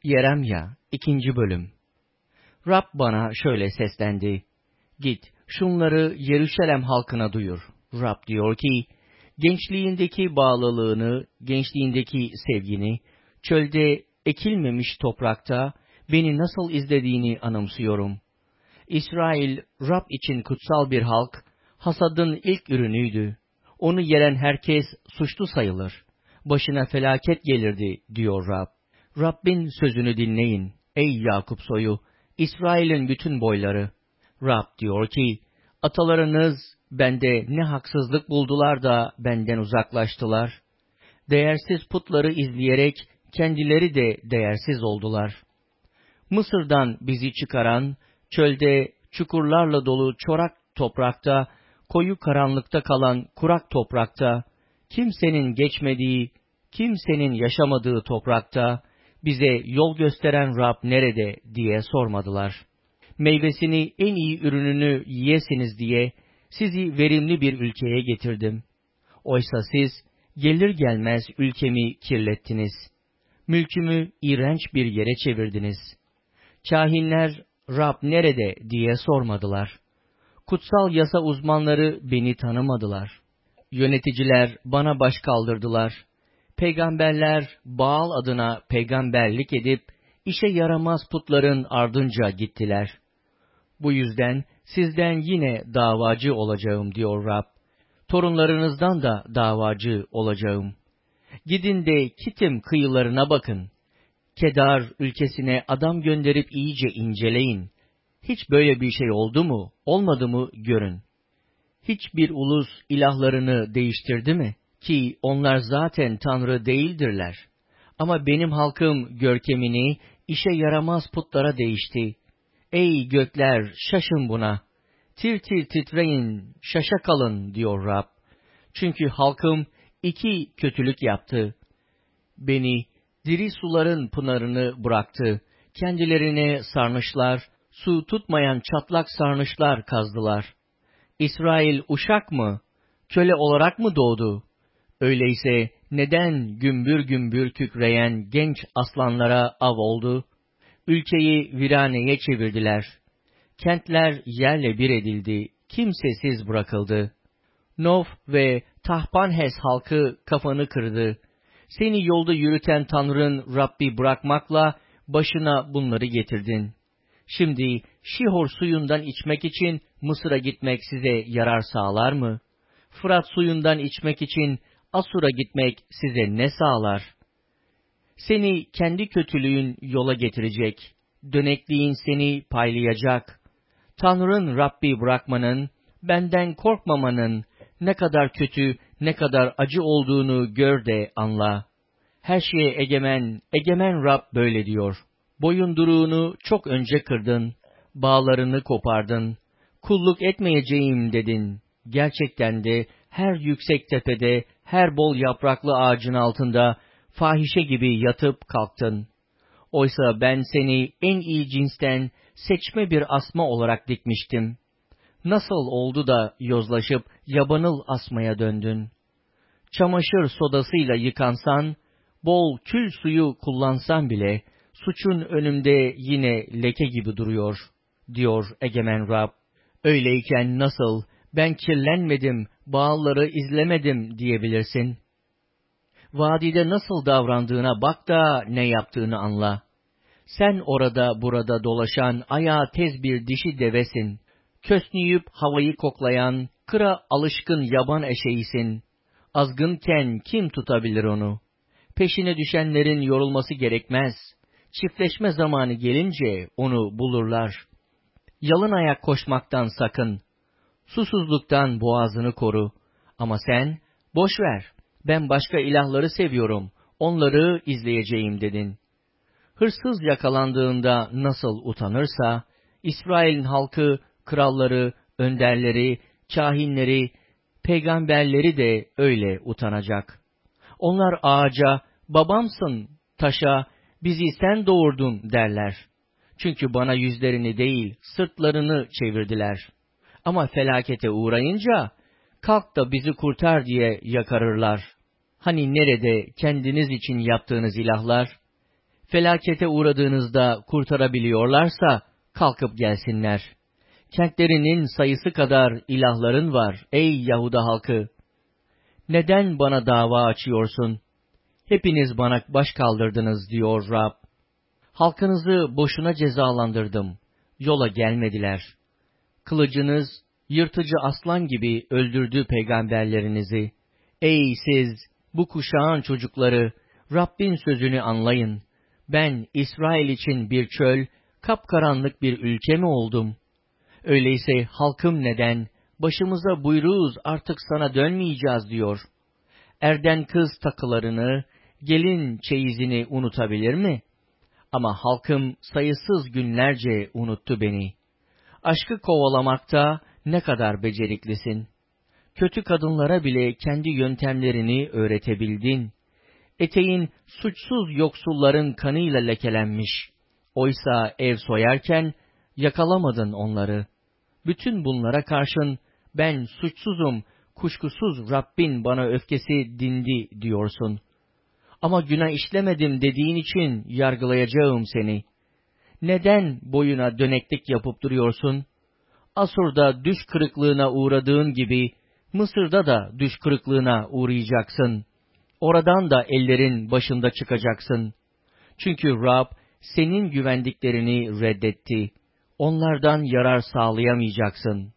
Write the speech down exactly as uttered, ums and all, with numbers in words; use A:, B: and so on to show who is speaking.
A: Yeremya ikinci Bölüm. Rab bana şöyle seslendi: Git, şunları Yeruşalem halkına duyur. Rab diyor ki, gençliğindeki bağlılığını, gençliğindeki sevgini, çölde ekilmemiş toprakta beni nasıl izlediğini anımsıyorum. İsrail, Rab için kutsal bir halk, hasadın ilk ürünüydü. Onu yeren herkes suçlu sayılır. Başına felaket gelirdi, diyor Rab. Rabbin sözünü dinleyin, ey Yakup soyu, İsrail'in bütün boyları. Rab diyor ki, atalarınız bende ne haksızlık buldular da benden uzaklaştılar. Değersiz putları izleyerek kendileri de değersiz oldular. Mısır'dan bizi çıkaran, çölde çukurlarla dolu çorak toprakta, koyu karanlıkta kalan kurak toprakta, kimsenin geçmediği, kimsenin yaşamadığı toprakta, bize yol gösteren Rab nerede diye sormadılar. Meyvesini, en iyi ürününü yiyesiniz diye sizi verimli bir ülkeye getirdim. Oysa siz gelir gelmez ülkemi kirlettiniz. Mülkümü iğrenç bir yere çevirdiniz. Kâhinler Rab nerede diye sormadılar. Kutsal yasa uzmanları beni tanımadılar. Yöneticiler bana baş kaldırdılar. Peygamberler Baal adına peygamberlik edip işe yaramaz putların ardınca gittiler. Bu yüzden sizden yine davacı olacağım diyor Rab. Torunlarınızdan da davacı olacağım. Gidin de Kitim kıyılarına bakın. Kedar ülkesine adam gönderip iyice inceleyin. Hiç böyle bir şey oldu mu, olmadı mı görün. Hiçbir ulus ilahlarını değiştirdi mi? Ki onlar zaten Tanrı değildirler. Ama benim halkım görkemini işe yaramaz putlara değişti. Ey gökler, şaşın buna. Tir tir titreyin, şaşa kalın diyor Rab. Çünkü halkım iki kötülük yaptı. Beni diri suların pınarını bıraktı. Kendilerine sarnıçlar, su tutmayan çatlak sarnıçlar kazdılar. İsrail uşak mı, köle olarak mı doğdu? Öyleyse neden gümbür gümbür kükreyen genç aslanlara av oldu? Ülkeyi viraneye çevirdiler. Kentler yerle bir edildi, kimsesiz bırakıldı. Nof ve Tahpanhes halkı kafanı kırdı. Seni yolda yürüten Tanrın Rabbi bırakmakla başına bunları getirdin. Şimdi Şihor suyundan içmek için Mısır'a gitmek size yarar sağlar mı? Fırat suyundan içmek için Asur'a gitmek size ne sağlar? Seni kendi kötülüğün yola getirecek, dönekliğin seni paylayacak. Tanrın Rabbi bırakmanın, benden korkmamanın ne kadar kötü, ne kadar acı olduğunu gör de anla. Her şeye egemen, egemen Rab böyle diyor. Boyunduruğunu çok önce kırdın, bağlarını kopardın, kulluk etmeyeceğim dedin. Gerçekten de her yüksek tepede, her bol yapraklı ağacın altında fahişe gibi yatıp kalktın. Oysa ben seni en iyi cinsten seçme bir asma olarak dikmiştim. Nasıl oldu da yozlaşıp yabanıl asmaya döndün? Çamaşır sodasıyla yıkansan, bol kül suyu kullansan bile, suçun önümde yine leke gibi duruyor, diyor egemen Rab. Öyleyken nasıl, ben kirlenmedim, Baalları izlemedim diyebilirsin? Vadide nasıl davrandığına bak da ne yaptığını anla. Sen orada burada dolaşan ayağı tez bir dişi devesin. Kösnüyüp havayı koklayan, kıra alışkın yaban eşeğisin. Azgınken kim tutabilir onu? Peşine düşenlerin yorulması gerekmez. Çiftleşme zamanı gelince onu bulurlar. Yalın ayak koşmaktan sakın. Susuzluktan boğazını koru. Ama sen, boş ver, ben başka ilahları seviyorum, onları izleyeceğim dedin. Hırsız yakalandığında nasıl utanırsa, İsrail'in halkı, kralları, önderleri, kâhinleri, peygamberleri de öyle utanacak. Onlar ağaca, babamsın, taşa, bizi sen doğurdun derler. Çünkü bana yüzlerini değil, sırtlarını çevirdiler. Ama felakete uğrayınca, kalk da bizi kurtar diye yakarırlar. Hani nerede kendiniz için yaptığınız ilahlar? Felakete uğradığınızda kurtarabiliyorlarsa kalkıp gelsinler. Kentlerinin sayısı kadar ilahların var ey Yahuda halkı. Neden bana dava açıyorsun? Hepiniz bana baş kaldırdınız diyor Rab. Halkınızı boşuna cezalandırdım. Yola gelmediler. Kılıcınız yırtıcı aslan gibi öldürdü peygamberlerinizi. Ey siz, bu kuşağın çocukları, Rabbin sözünü anlayın. Ben İsrail için bir çöl, kapkaranlık bir ülke mi oldum? Öyleyse halkım neden, başımıza buyruğuz artık sana dönmeyeceğiz diyor. Erden kız takılarını, gelin çeyizini unutabilir mi? Ama halkım sayısız günlerce unuttu beni. Aşkı kovalamakta ne kadar beceriklisin. Kötü kadınlara bile kendi yöntemlerini öğretebildin. Eteğin suçsuz yoksulların kanıyla lekelenmiş. Oysa ev soyarken yakalamadın onları. Bütün bunlara karşın ben suçsuzum, kuşkusuz Rabbin bana öfkesi dindi diyorsun. Ama günah işlemedim dediğin için yargılayacağım seni. Neden boyuna döneklik yapıp duruyorsun? Asur'da düş kırıklığına uğradığın gibi, Mısır'da da düş kırıklığına uğrayacaksın. Oradan da ellerin başında çıkacaksın. Çünkü Rab senin güvendiklerini reddetti. Onlardan yarar sağlayamayacaksın.